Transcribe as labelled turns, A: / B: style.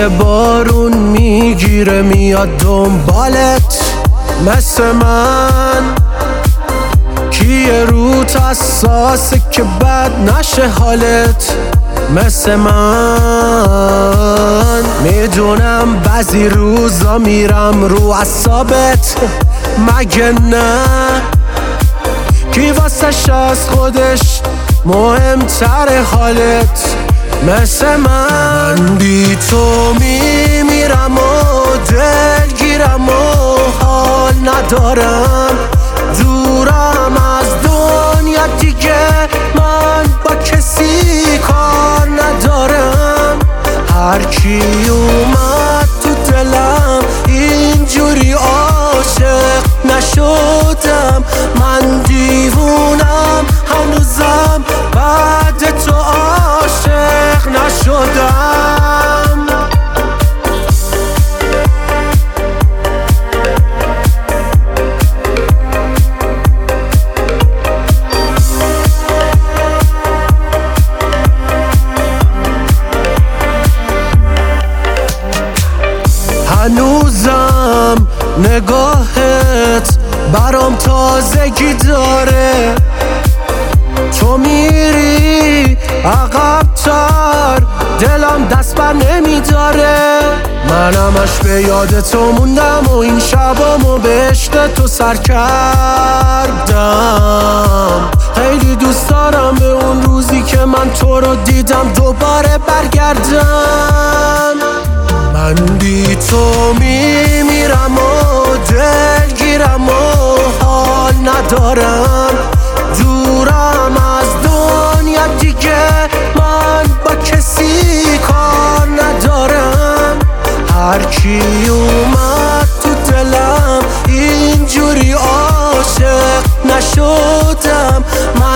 A: یه بارون میگیره میاد دنبالت مثل من، کیه روت حساسه که بد نشه حالت مثل من. میدونم بعضی روزا میرم رو اعصابت، مگه نه؟ کی واسش از خودش مهمتر حالت مثل من بی تو میمیرم و دلگیرم و حال ندارم، دورم از دنیا دیگه، من با کسی کار ندارم. هرکی اومد تو دلم اینجوری عاشق نشدم، من دیوونم هنوزم بعد تو عاشق نشدم. هنوزم نگاهت برام تازگی داره، تو میری عقب‌تر دلم دست بر نمیداره. منمش به یاد تو موندم و این شبامو به عشق تو سر کردم. خیلی دوست دارم به اون روزی که من تو رو دیدم دوباره برگردم. من بی تو میمیرم و دلگیرم و حال ندارم، دورم از دنیا دیگه، من با کسی کار ندارم. هرکی اومد تو دلم اینجوری عاشق نشدم، من